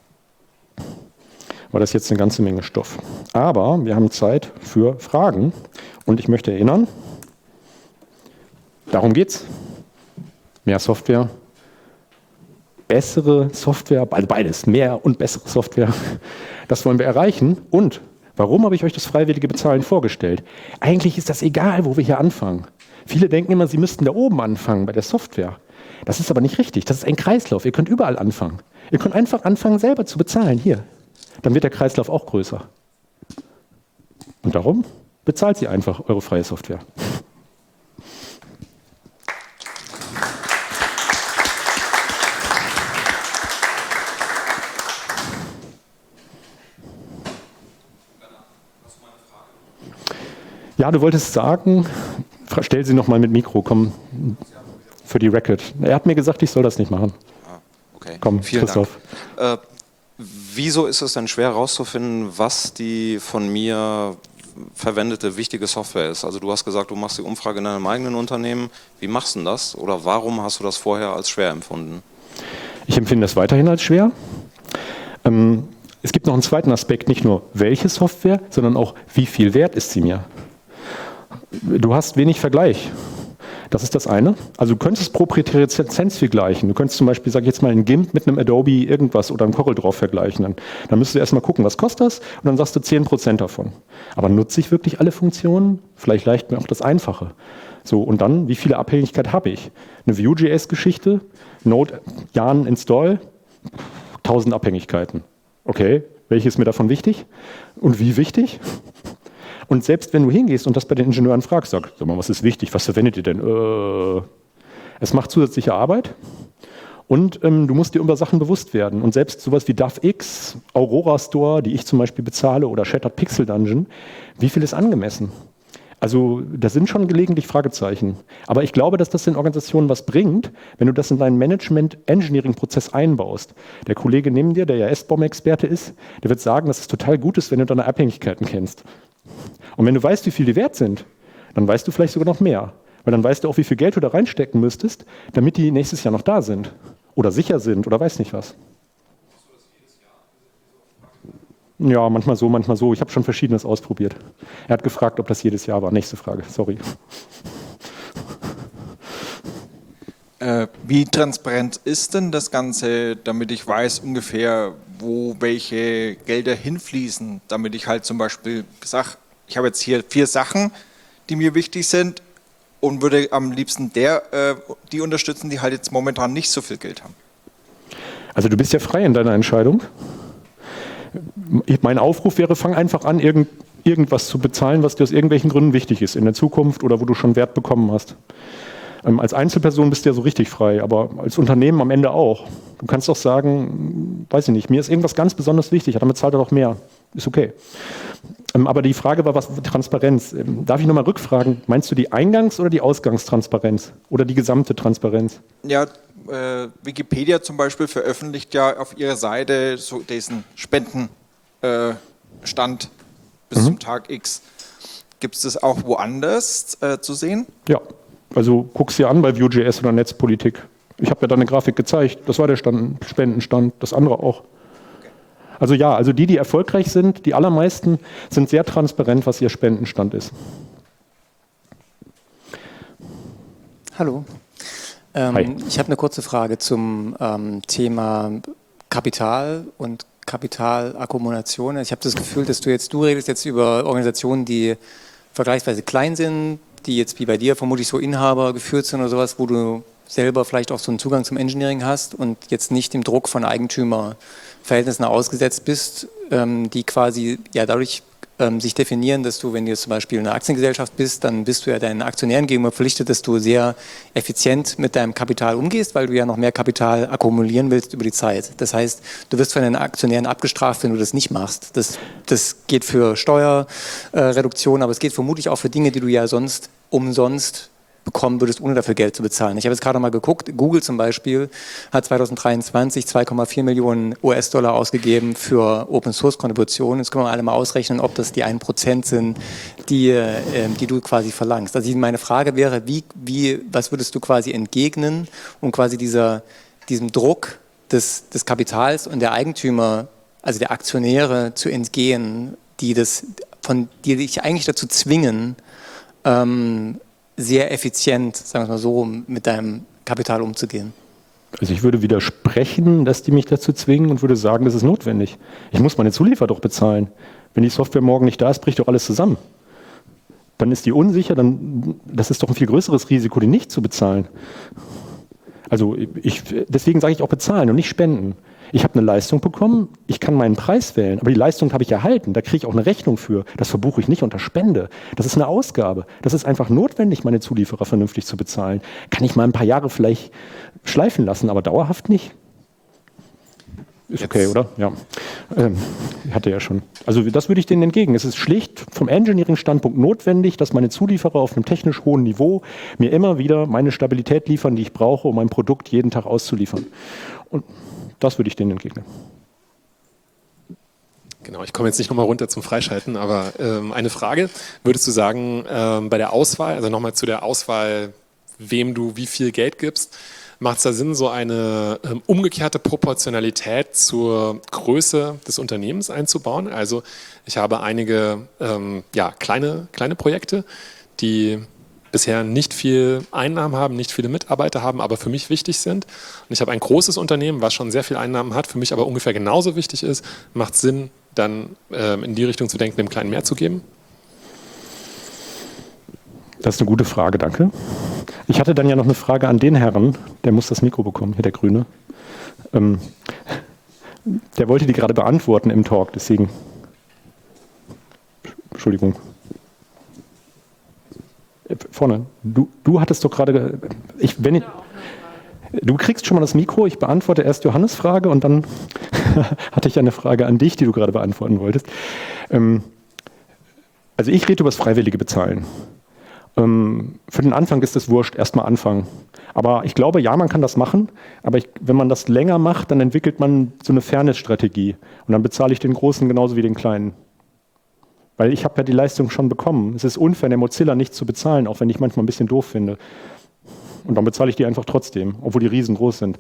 war das jetzt eine ganze Menge Stoff. Aber wir haben Zeit für Fragen und ich möchte erinnern, darum geht's. Mehr Software, bessere Software, also beides, mehr und bessere Software. Das wollen wir erreichen. Und warum habe ich euch das freiwillige Bezahlen vorgestellt? Eigentlich ist das egal, wo wir hier anfangen. Viele denken immer, sie müssten da oben anfangen, bei der Software. Das ist aber nicht richtig. Das ist ein Kreislauf. Ihr könnt überall anfangen. Ihr könnt einfach anfangen, selber zu bezahlen. Hier. Dann wird der Kreislauf auch größer. Und darum bezahlt sie einfach eure freie Software. Ja, du wolltest sagen, stell sie noch mal mit Mikro, komm, für die Record. Er hat mir gesagt, ich soll das nicht machen. Ah, okay. Komm, Vielen Christoph. Dank. Äh, wieso ist es denn schwer herauszufinden, was die von mir verwendete wichtige Software ist? Also du hast gesagt, du machst die Umfrage in deinem eigenen Unternehmen. Wie machst du denn das? Oder warum hast du das vorher als schwer empfunden? Ich empfinde das weiterhin als schwer. Ähm, es gibt noch einen zweiten Aspekt, nicht nur welche Software, sondern auch wie viel wert ist sie mir. Du hast wenig Vergleich. Das ist das eine. Also du könntest proprietäre Lizenz vergleichen. Du könntest zum Beispiel, sag ich jetzt mal, ein GIMP mit einem Adobe irgendwas oder einem CorelDRAW vergleichen. Dann, dann müsstest du erstmal gucken, was kostet das, und dann sagst du zehn Prozent davon. Aber nutze ich wirklich alle Funktionen? Vielleicht leicht mir auch das Einfache. So, und dann, wie viele Abhängigkeit habe ich? Eine Vue.js-Geschichte, Node, Yarn Install, tausend Abhängigkeiten. Okay, welche ist mir davon wichtig? Und wie wichtig? Und selbst wenn du hingehst und das bei den Ingenieuren fragst, sag, sag mal, was ist wichtig, was verwendet ihr denn? Äh, es macht zusätzliche Arbeit und ähm, du musst dir über Sachen bewusst werden. Und selbst sowas wie D A V X, Aurora Store, die ich zum Beispiel bezahle, oder Shattered Pixel Dungeon, wie viel ist angemessen? Also da sind schon gelegentlich Fragezeichen. Aber ich glaube, dass das den Organisationen was bringt, wenn du das in deinen Management-Engineering-Prozess einbaust. Der Kollege neben dir, der ja S B O M-Experte ist, der wird sagen, dass es total gut ist, wenn du deine Abhängigkeiten kennst. Und wenn du weißt, wie viel die wert sind, dann weißt du vielleicht sogar noch mehr. Weil dann weißt du auch, wie viel Geld du da reinstecken müsstest, damit die nächstes Jahr noch da sind. Oder sicher sind oder weiß nicht was. Ja, manchmal so, manchmal so. Ich habe schon Verschiedenes ausprobiert. Er hat gefragt, ob das jedes Jahr war. Nächste Frage, sorry. Äh, wie transparent ist denn das Ganze, damit ich weiß ungefähr, wo welche Gelder hinfließen, damit ich halt zum Beispiel sage, ich habe jetzt hier vier Sachen, die mir wichtig sind und würde am liebsten der, äh, die unterstützen, die halt jetzt momentan nicht so viel Geld haben. Also du bist ja frei in deiner Entscheidung. Mein Aufruf wäre, fang einfach an, irgend, irgendwas zu bezahlen, was dir aus irgendwelchen Gründen wichtig ist in der Zukunft oder wo du schon Wert bekommen hast. Ähm, als Einzelperson bist du ja so richtig frei, aber als Unternehmen am Ende auch. Du kannst doch sagen, weiß ich nicht, mir ist irgendwas ganz besonders wichtig, damit zahlt er doch mehr. Ist okay. Ähm, aber die Frage war, was Transparenz. Ähm, darf ich nochmal rückfragen, meinst du die Eingangs- oder die Ausgangstransparenz oder die gesamte Transparenz? Ja, äh, Wikipedia zum Beispiel veröffentlicht ja auf ihrer Seite so diesen Spendenstand äh, bis mhm. zum Tag X. Gibt es das auch woanders äh, zu sehen? Ja, also guck's dir an bei Vue.js oder Netzpolitik. Ich habe ja da eine Grafik gezeigt, das war der Stand, Spendenstand, das andere auch. Okay. Also ja, also die, die erfolgreich sind, die allermeisten sind sehr transparent, was ihr Spendenstand ist. Hallo. Ähm, ich habe eine kurze Frage zum ähm, Thema Kapital und Kapitalakkumulation. Ich habe das Gefühl, dass du jetzt, du redest jetzt über Organisationen, die vergleichsweise klein sind, die jetzt wie bei dir vermutlich so Inhaber geführt sind oder sowas, wo du selber vielleicht auch so einen Zugang zum Engineering hast und jetzt nicht dem Druck von Eigentümerverhältnissen ausgesetzt bist, ähm, die quasi ja dadurch ähm, sich definieren, dass du, wenn du jetzt zum Beispiel eine Aktiengesellschaft bist, dann bist du ja deinen Aktionären gegenüber verpflichtet, dass du sehr effizient mit deinem Kapital umgehst, weil du ja noch mehr Kapital akkumulieren willst über die Zeit. Das heißt, du wirst von deinen Aktionären abgestraft, wenn du das nicht machst. Das, das geht für Steuerreduktion, äh, aber es geht vermutlich auch für Dinge, die du ja sonst umsonst bekommen würdest, ohne dafür Geld zu bezahlen. Ich habe jetzt gerade mal geguckt, Google zum Beispiel hat zweitausenddreiundzwanzig zwei Komma vier Millionen U S-Dollar ausgegeben für Open-Source-Kontributionen. Jetzt können wir alle mal ausrechnen, ob das die ein Prozent sind, die, äh, die du quasi verlangst. Also meine Frage wäre, wie, wie, was würdest du quasi entgegnen, um quasi dieser, diesem Druck des, des Kapitals und der Eigentümer, also der Aktionäre zu entgehen, die, das, von, die dich eigentlich dazu zwingen, ähm, sehr effizient, sagen wir mal so, mit deinem Kapital umzugehen? Also ich würde widersprechen, dass die mich dazu zwingen und würde sagen, das ist notwendig. Ich muss meine Zulieferer doch bezahlen. Wenn die Software morgen nicht da ist, bricht doch alles zusammen. Dann ist die unsicher, dann, das ist doch ein viel größeres Risiko, die nicht zu bezahlen. Also ich, deswegen sage ich auch bezahlen und nicht spenden. Ich habe eine Leistung bekommen, ich kann meinen Preis wählen, aber die Leistung habe ich erhalten, da kriege ich auch eine Rechnung für. Das verbuche ich nicht unter Spende. Das ist eine Ausgabe. Das ist einfach notwendig, meine Zulieferer vernünftig zu bezahlen. Kann ich mal ein paar Jahre vielleicht schleifen lassen, aber dauerhaft nicht. Ist okay, Jetzt. Oder? Ja. Ähm, hatte ja schon. Also das würde ich denen entgegen. Es ist schlicht vom Engineering-Standpunkt notwendig, dass meine Zulieferer auf einem technisch hohen Niveau mir immer wieder meine Stabilität liefern, die ich brauche, um mein Produkt jeden Tag auszuliefern. Und das würde ich denen entgegnen. Genau, ich komme jetzt nicht nochmal runter zum Freischalten, aber ähm, eine Frage. Würdest du sagen, ähm, bei der Auswahl, also nochmal zu der Auswahl, wem du wie viel Geld gibst, macht es da Sinn, so eine ähm, umgekehrte Proportionalität zur Größe des Unternehmens einzubauen? Also ich habe einige ähm, ja, kleine, kleine Projekte, die bisher nicht viel Einnahmen haben, nicht viele Mitarbeiter haben, aber für mich wichtig sind. Und ich habe ein großes Unternehmen, was schon sehr viel Einnahmen hat, für mich aber ungefähr genauso wichtig ist. Macht es Sinn, dann ähm, in die Richtung zu denken, dem Kleinen mehr zu geben? Das ist eine gute Frage, danke. Ich hatte dann ja noch eine Frage an den Herrn, der muss das Mikro bekommen, hier der Grüne. Ähm, der wollte die gerade beantworten im Talk, deswegen. Entschuldigung. Vorne, du, du hattest doch gerade, ich, wenn ich, du kriegst schon mal das Mikro, ich beantworte erst Johannes' Frage und dann hatte ich eine Frage an dich, die du gerade beantworten wolltest. Ähm, Also ich rede über das freiwillige Bezahlen. Ähm, für den Anfang ist es wurscht, erstmal anfangen. Aber ich glaube, ja, man kann das machen, aber ich, wenn man das länger macht, dann entwickelt man so eine Fairness-Strategie. Und dann bezahle ich den Großen genauso wie den Kleinen. Weil ich habe ja die Leistung schon bekommen. Es ist unfair, der Mozilla nicht zu bezahlen, auch wenn ich manchmal ein bisschen doof finde. Und dann bezahle ich die einfach trotzdem, obwohl die riesengroß sind.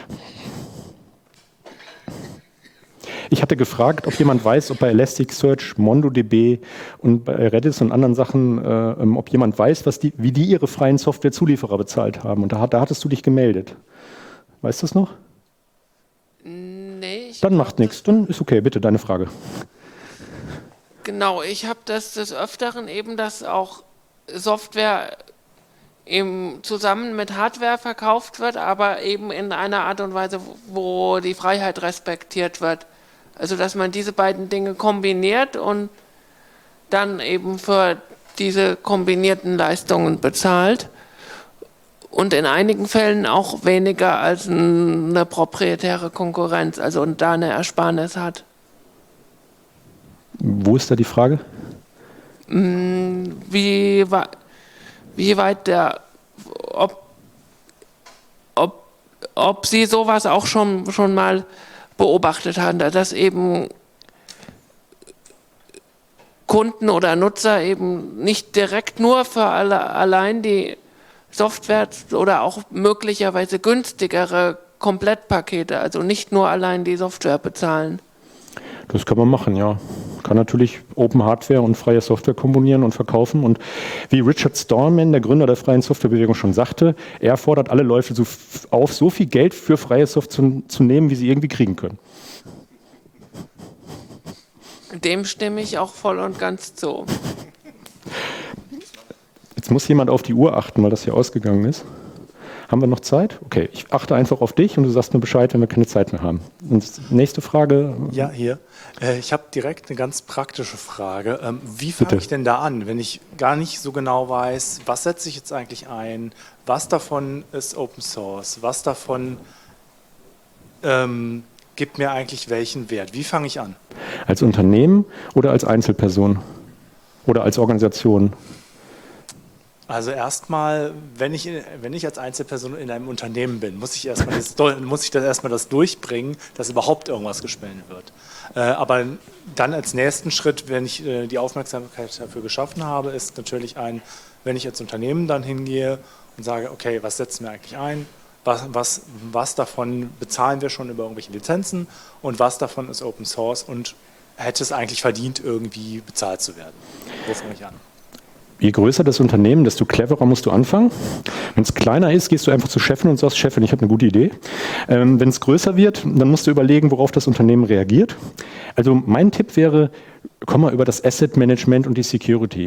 Ich hatte gefragt, ob jemand weiß, ob bei Elasticsearch, MongoDB und bei Redis und anderen Sachen, äh, ob jemand weiß, was die, wie die ihre freien Softwarezulieferer bezahlt haben. Und da, da hattest du dich gemeldet. Weißt du das noch? Nee. Ich Dann macht nichts. Dann ist okay. Bitte, deine Frage. Genau, ich habe das des Öfteren eben, dass auch Software eben zusammen mit Hardware verkauft wird, aber eben in einer Art und Weise, wo die Freiheit respektiert wird. Also dass man diese beiden Dinge kombiniert und dann eben für diese kombinierten Leistungen bezahlt und in einigen Fällen auch weniger als eine proprietäre Konkurrenz, also und da eine Ersparnis hat. Wo ist da die Frage? Wie, wie weit der, ob, ob, ob Sie sowas auch schon, schon mal beobachtet haben, dass eben Kunden oder Nutzer eben nicht direkt nur für alle, allein die Software oder auch möglicherweise günstigere Komplettpakete, also nicht nur allein die Software bezahlen. Das kann man machen, ja. Kann natürlich Open Hardware und freie Software kombinieren und verkaufen. Und wie Richard Stallman, der Gründer der freien Softwarebewegung, schon sagte, er fordert alle Leute so auf, so viel Geld für freie Software zu, zu nehmen, wie sie irgendwie kriegen können. Dem stimme ich auch voll und ganz zu. Jetzt muss jemand auf die Uhr achten, weil das hier ausgegangen ist. Haben wir noch Zeit? Okay, ich achte einfach auf dich und du sagst mir Bescheid, wenn wir keine Zeit mehr haben. Und nächste Frage. Ja, hier. Äh, ich habe direkt eine ganz praktische Frage. Ähm, wie fange ich denn da an, wenn ich gar nicht so genau weiß, was setze ich jetzt eigentlich ein, was davon ist Open Source, was davon ähm, gibt mir eigentlich welchen Wert? Wie fange ich an? Als Unternehmen oder als Einzelperson? Oder als Organisation? Also erstmal, wenn ich, wenn ich als Einzelperson in einem Unternehmen bin, muss ich erstmal das, muss ich das erstmal das durchbringen, dass überhaupt irgendwas gespendet wird. Äh, aber dann als nächsten Schritt, wenn ich äh, die Aufmerksamkeit dafür geschaffen habe, ist natürlich ein, wenn ich als Unternehmen dann hingehe und sage, okay, was setzen wir eigentlich ein? Was, was, was davon bezahlen wir schon über irgendwelche Lizenzen und was davon ist Open Source und hätte es eigentlich verdient, irgendwie bezahlt zu werden? Wo fange ich an? Je größer das Unternehmen, desto cleverer musst du anfangen. Wenn es kleiner ist, gehst du einfach zu Chefin und sagst, Chefin, ich habe eine gute Idee. Ähm, wenn es größer wird, dann musst du überlegen, worauf das Unternehmen reagiert. Also mein Tipp wäre, komm mal über das Asset Management und die Security.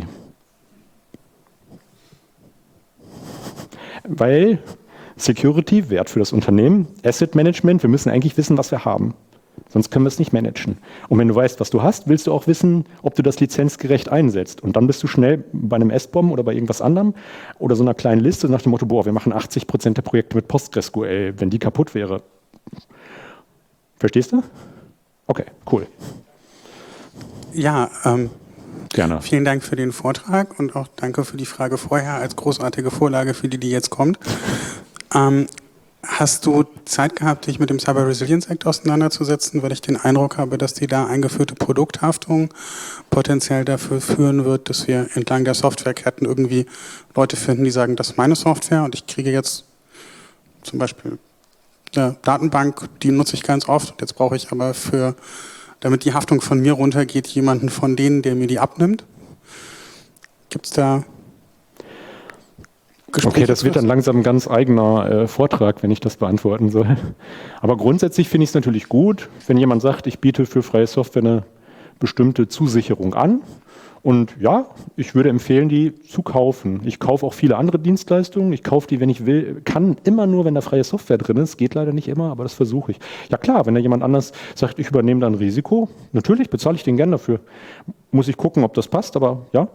Weil Security, Wert für das Unternehmen, Asset Management, wir müssen eigentlich wissen, was wir haben. Sonst können wir es nicht managen. Und wenn du weißt, was du hast, willst du auch wissen, ob du das lizenzgerecht einsetzt. Und dann bist du schnell bei einem S B O M oder bei irgendwas anderem oder so einer kleinen Liste nach dem Motto, boah, wir machen achtzig Prozent der Projekte mit PostgreSQL, wenn die kaputt wäre. Verstehst du? Okay, cool. Ja, ähm, gerne. Vielen Dank für den Vortrag und auch danke für die Frage vorher als großartige Vorlage für die, die jetzt kommt. Ähm, Hast du Zeit gehabt, dich mit dem Cyber Resilience Act auseinanderzusetzen, weil ich den Eindruck habe, dass die da eingeführte Produkthaftung potenziell dafür führen wird, dass wir entlang der Softwareketten irgendwie Leute finden, die sagen, das ist meine Software und ich kriege jetzt zum Beispiel eine Datenbank, die nutze ich ganz oft, jetzt brauche ich aber für, damit die Haftung von mir runtergeht, jemanden von denen, der mir die abnimmt. Gibt es da Gespräche? Okay, das wird dann langsam ein ganz eigener äh, Vortrag, wenn ich das beantworten soll. Aber grundsätzlich finde ich es natürlich gut, wenn jemand sagt, ich biete für freie Software eine bestimmte Zusicherung an. Und ja, ich würde empfehlen, die zu kaufen. Ich kaufe auch viele andere Dienstleistungen. Ich kaufe die, wenn ich will, kann immer nur, wenn da freie Software drin ist. Geht leider nicht immer, aber das versuche ich. Ja klar, wenn da jemand anders sagt, ich übernehme da ein Risiko, natürlich bezahle ich den gern dafür. Muss ich gucken, ob das passt, aber ja.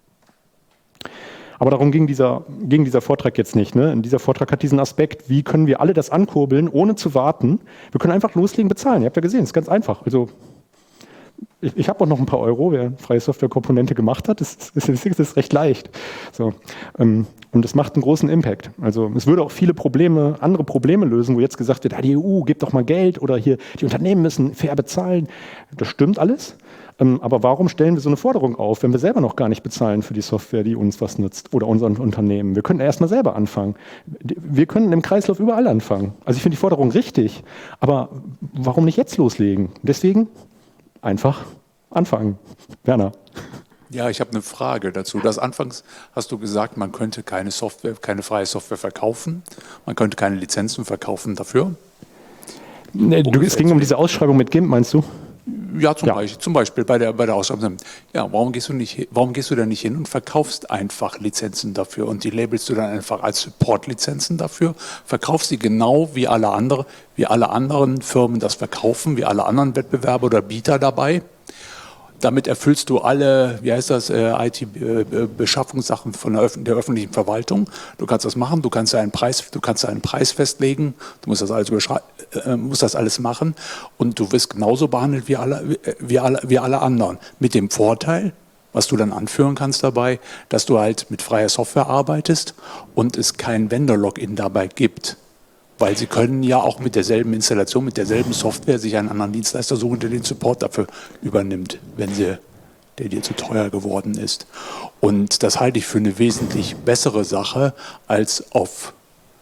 Aber darum ging dieser, ging dieser Vortrag jetzt nicht. Ne? Dieser Vortrag hat diesen Aspekt, wie können wir alle das ankurbeln, ohne zu warten. Wir können einfach loslegen, bezahlen. Ihr habt ja gesehen, es ist ganz einfach. Also ich, ich habe auch noch ein paar Euro, wer freie Softwarekomponente gemacht hat, das, das, das ist recht leicht. So, ähm, und das macht einen großen Impact. Also es würde auch viele Probleme, andere Probleme lösen, wo jetzt gesagt wird, ah, die E U gibt doch mal Geld oder hier die Unternehmen müssen fair bezahlen. Das stimmt alles. Ähm, aber warum stellen wir so eine Forderung auf, wenn wir selber noch gar nicht bezahlen für die Software, die uns was nützt oder unseren Unternehmen? Wir können erst mal selber anfangen. Wir können im Kreislauf überall anfangen. Also ich finde die Forderung richtig, aber warum nicht jetzt loslegen? Deswegen einfach anfangen. Werner. Ja, ich habe eine Frage dazu. Das anfangs hast du gesagt, man könnte keine Software, keine freie Software verkaufen. Man könnte keine Lizenzen verkaufen dafür. Nee, du, es ging um diese Ausschreibung mit GIMP, meinst du? Ja, zum, Ja. Beispiel, zum Beispiel bei der, bei der Ausschreibung. Ja, warum gehst du nicht, warum gehst du da nicht hin und verkaufst einfach Lizenzen dafür und die labelst du dann einfach als Support-Lizenzen dafür, verkaufst sie genau wie alle andere, wie alle anderen Firmen das verkaufen, wie alle anderen Wettbewerber oder Bieter dabei. Damit erfüllst du alle, wie heißt das, äh, I T-Beschaffungssachen von der, Öf- der öffentlichen Verwaltung. Du kannst das machen, du kannst einen Preis, du kannst einen Preis festlegen, du musst das alles überschrei- äh, musst das alles machen und du wirst genauso behandelt wie alle, wie alle, wie alle anderen. Mit dem Vorteil, was du dann anführen kannst dabei, dass du halt mit freier Software arbeitest und es kein Vendor-Login dabei gibt. Weil sie können ja auch mit derselben Installation, mit derselben Software sich einen anderen Dienstleister suchen, der den Support dafür übernimmt, wenn sie, der dir zu teuer geworden ist. Und das halte ich für eine wesentlich bessere Sache, als auf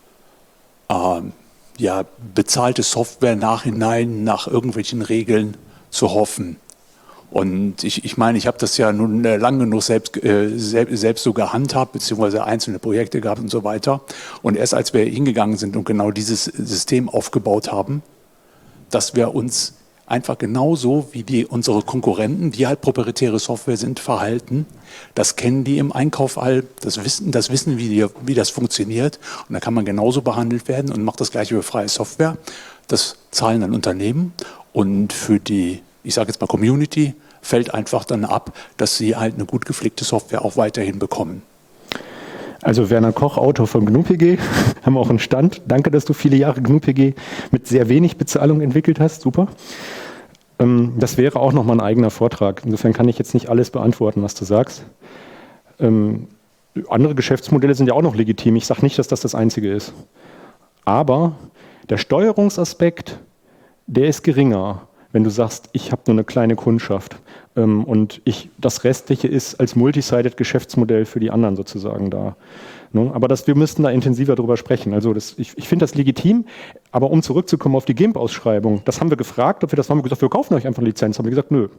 ähm, ja, bezahlte Software nachhinein nach irgendwelchen Regeln zu hoffen. Und ich, ich meine, ich habe das ja nun lang genug selbst, äh, selbst, selbst so gehandhabt, beziehungsweise einzelne Projekte gehabt und so weiter. Und erst als wir hingegangen sind und genau dieses System aufgebaut haben, dass wir uns einfach genauso wie die, unsere Konkurrenten, die halt proprietäre Software sind, verhalten. Das kennen die im Einkauf all, das wissen, das wissen wie, die, wie das funktioniert. Und da kann man genauso behandelt werden und macht das gleiche für freie Software. Das zahlen dann Unternehmen und für die, ich sage jetzt mal Community, fällt einfach dann ab, dass sie halt eine gut gepflegte Software auch weiterhin bekommen. Also Werner Koch, Autor von G N U P G, haben auch einen Stand. Danke, dass du viele Jahre G N U P G mit sehr wenig Bezahlung entwickelt hast. Super. Ähm, das wäre auch nochmal ein eigener Vortrag. Insofern kann ich jetzt nicht alles beantworten, was du sagst. Ähm, andere Geschäftsmodelle sind ja auch noch legitim. Ich sage nicht, dass das das Einzige ist. Aber der Steuerungsaspekt, der ist geringer, wenn du sagst, ich habe nur eine kleine Kundschaft ähm, und ich, das Restliche ist als Multisided-Geschäftsmodell für die anderen sozusagen da. Ne? Aber das, wir müssten da intensiver drüber sprechen. Also das, ich, ich finde das legitim, aber um zurückzukommen auf die GIMP-Ausschreibung, das haben wir gefragt, ob wir das haben wir gesagt, wir kaufen euch einfach eine Lizenz. Haben wir gesagt, nö.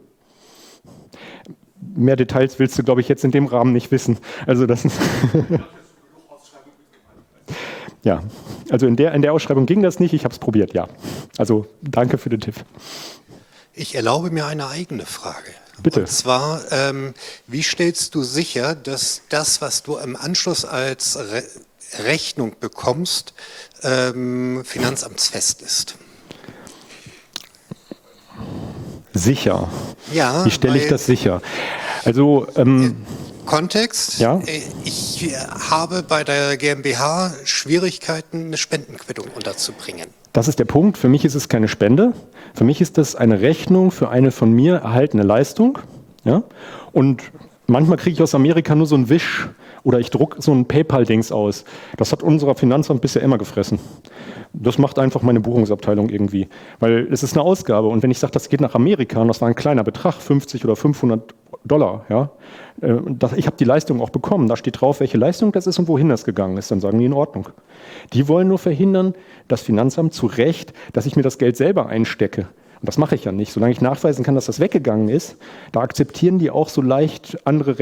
Mehr Details willst du, glaube ich, jetzt in dem Rahmen nicht wissen. Also das ist ja, also in der, in der Ausschreibung ging das nicht, ich habe es probiert, ja. Also danke für den Tipp. Ich erlaube mir eine eigene Frage. Bitte. Und zwar, ähm, wie stellst du sicher, dass das, was du im Anschluss als Re Rechnung bekommst, ähm, finanzamtsfest ist? Sicher. Ja. Wie stelle ich das sicher? Also ähm, Kontext. Ja? Ich habe bei der GmbH Schwierigkeiten, eine Spendenquittung unterzubringen. Das ist der Punkt. Für mich ist es keine Spende. Für mich ist das eine Rechnung für eine von mir erhaltene Leistung. Ja? Und manchmal kriege ich aus Amerika nur so ein Wisch oder ich drucke so ein PayPal-Dings aus. Das hat unser Finanzamt bisher immer gefressen. Das macht einfach meine Buchungsabteilung irgendwie. Weil es ist eine Ausgabe. Und wenn ich sage, das geht nach Amerika und das war ein kleiner Betrag, fünfzig oder fünfhundert Dollar, ja, ich habe die Leistung auch bekommen. Da steht drauf, welche Leistung das ist und wohin das gegangen ist. Dann sagen die in Ordnung. Die wollen nur verhindern, das Finanzamt zu Recht, dass ich mir das Geld selber einstecke. Und das mache ich ja nicht. Solange ich nachweisen kann, dass das weggegangen ist, da akzeptieren die auch so leicht andere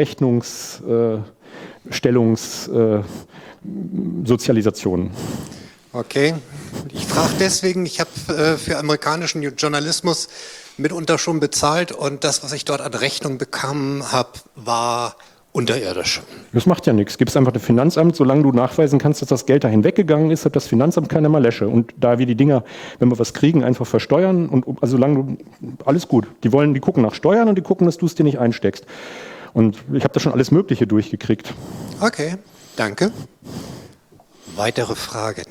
Rechnungsstellungssozialisationen. Äh, Okay. Ich frage deswegen, ich habe äh, für amerikanischen Journalismus mitunter schon bezahlt und das, was ich dort an Rechnung bekommen habe, war unterirdisch. Das macht ja nichts. Gib es einfach dem Finanzamt, solange du nachweisen kannst, dass das Geld dahin weggegangen ist, hat das Finanzamt keine Malesche. Und da wir die Dinger, wenn wir was kriegen, einfach versteuern und also solange du, alles gut. Die wollen, die gucken nach Steuern und die gucken, dass du es dir nicht einsteckst. Und ich habe da schon alles Mögliche durchgekriegt. Okay, danke. Weitere Fragen?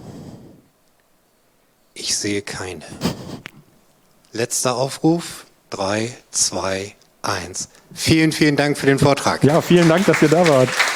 Ich sehe keine. Letzter Aufruf. drei, zwei, eins. Vielen, vielen Dank für den Vortrag. Ja, vielen Dank, dass ihr da wart.